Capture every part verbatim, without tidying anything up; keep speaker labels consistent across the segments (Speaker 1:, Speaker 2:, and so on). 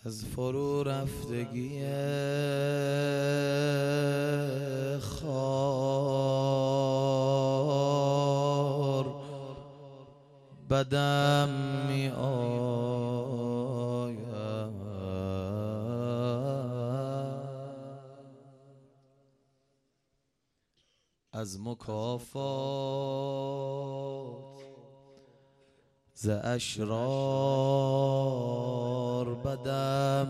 Speaker 1: از فرو رفتگی خار بدم می آید، از مکافات ز اشرار بدم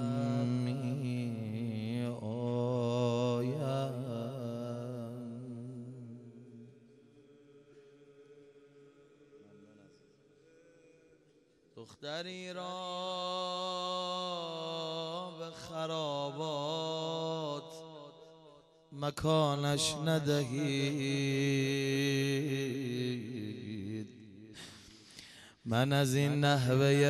Speaker 1: می آید. دختری را به خرابات مکانش ندهید، من از این نحوه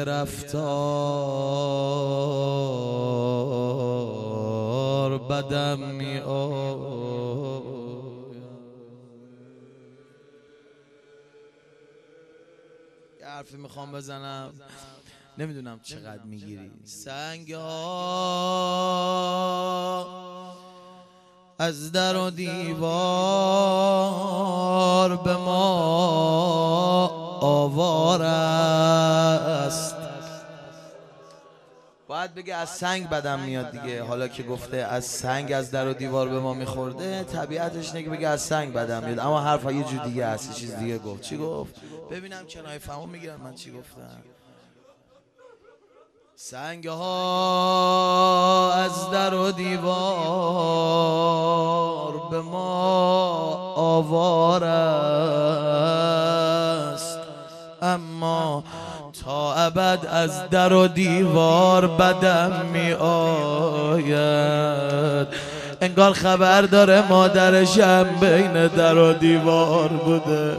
Speaker 1: رفتار بدم می آید. یه حرفی میخوام بزنم، نمیدونم چقدر میگیری. سنگ ها از در و دیوار به ما آوار است. باید بگه از سنگ بدم میاد دیگه، حالا که گفته از سنگ از در و دیوار به ما میخورده طبیعتش اینه که بگه از سنگ بدم میاد، اما حرفا یه جور دیگه هست، یه چیز دیگه گفت. چی گفت؟ ببینم کنایه فهمون میگیرن من چی گفتم. سنگ ها از در و دیوار به ما آوار است، اما تا ابد از در و دیوار بدم می آید. انگار خبر داره مادرشم بین در و دیوار بوده.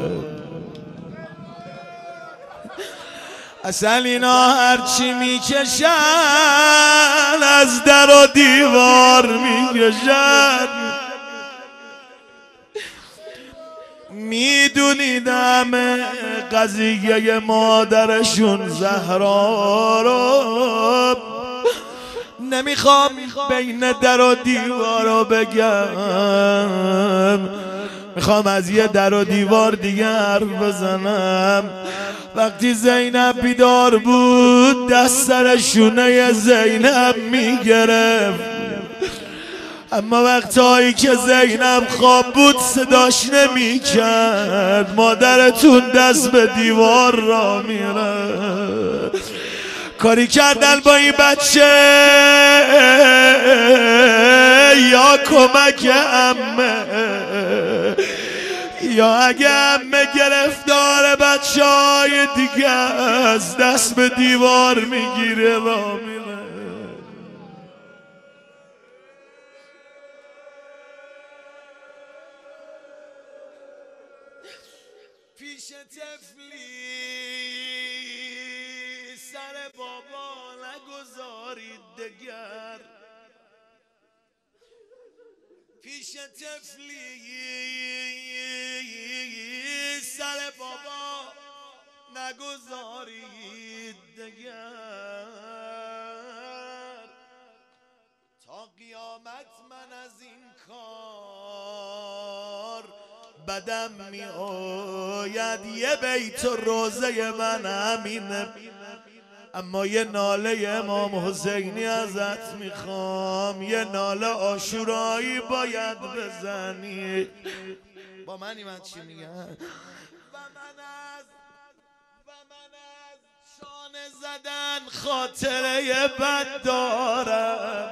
Speaker 1: اصلا اینا هرچی میکشن از در و دیوار میکشن. میدونیدم قضیه مادرشون زهرا رو، نمیخوام بین در و دیوار رو بگم، میخوام از یه در و دیوار دیگه حرف بزنم. وقتی زینب بیدار بود دست سر شونه زینب میگرفت، اما وقتایی که زینب خواب بود صداش نمیکرد. مادرتون دست به دیوار را میره. کاری کردن با این بچه یا کمک عمه، یا اگه عمه گرفتار بچه های دیگه از دست به دیوار میگیره را میره. پیش طفلی سر بابا نگذارید دگر، پیش طفلی سر بابا نگذارید دگر. تا قیامت من از این کار بدم می آید. یه بیت و روزه من همینه، اما یه ناله امام حسینی ازت میخوام، یه ناله عاشورایی باید بزنی. با منی من چی میگم؟ و من از و من از شانه زدن خاطره بد دارم.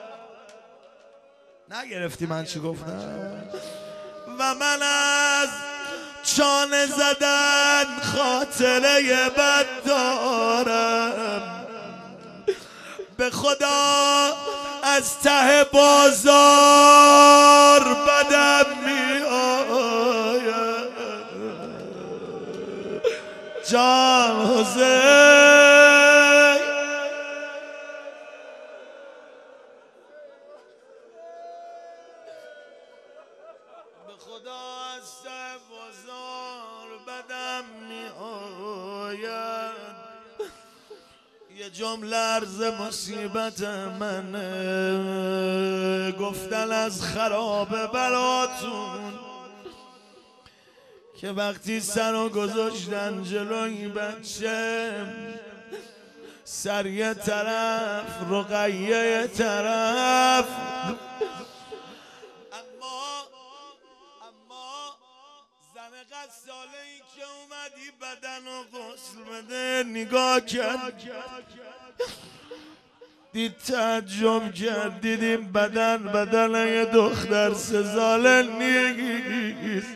Speaker 1: نگرفتی من چی گفتم؟ و من از چانه زدن خاطره بد دارم. به خدا از ته بازار بدم می آید. جان حسین به خدا از ته بازار بدم می آید. یه یه جمله عرض مصیبت منه، گفتن از خراب بلاتون که وقتی سرو گذاشتن جلوی بچه، سر یه طرف رقیه یه طرف. اما اما زن غساله ای که اومدی بدن و غسل بده نگاه کرد، دید تعجب کرد، دیدیم بدن بدن یه دختر سه ساله نیست.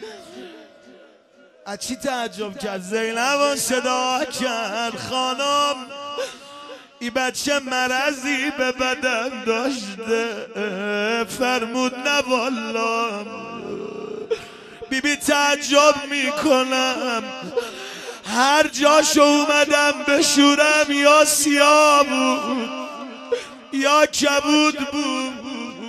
Speaker 1: از چی تعجب کرد؟ زینب صدا کرد خانم ای بچه مرضی به بدن داشته. فرمود نه والله. بی بی تعجب میکنم هر جاشو اومدم بشورم یا سیاه بود یا کبود بود.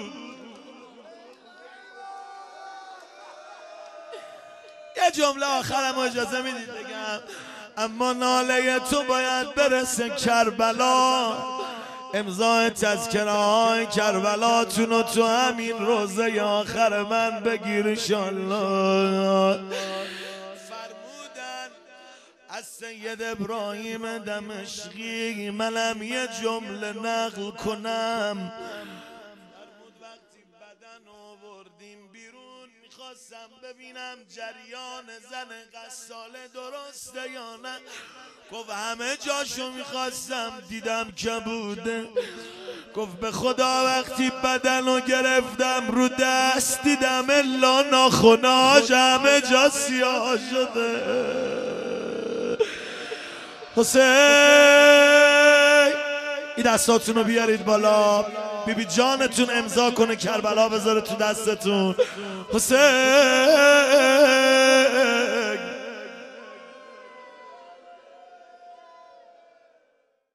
Speaker 1: یه جمله آخرم اجازه میدید بگم، اما ناله تو باید برسه کربلا. امضای تذکره های کربلاتون رو تو همین روزه آخر من بگیر انشالله. فرمودن از سید ابراهیم دمشقی منم یه جمله نقل کنم. فرمود وقتی بدن آوردیم بیرون میخواستم ببینم جریان زن غساله درسته یا نه. گفت همه جاشو میخواستم دیدم که بوده. گفت به خدا وقتی بدن رو گرفتم رو دست دیدم الا ناخناش همه جا سیاه شده. حسین این دستاتون رو بیارید بالا، بی بی جانتون امضا کنه کربلا بذاره تو دستتون. حسین